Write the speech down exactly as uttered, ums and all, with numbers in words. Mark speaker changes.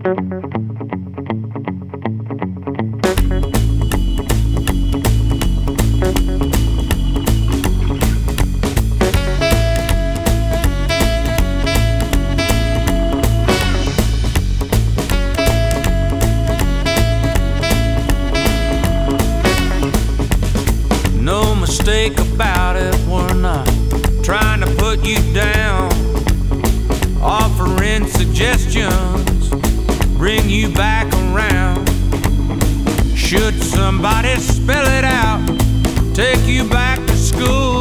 Speaker 1: No mistake about it, we're not trying to put you down, offering suggestions, bring you back around. Should somebody spell it out, take you back to school?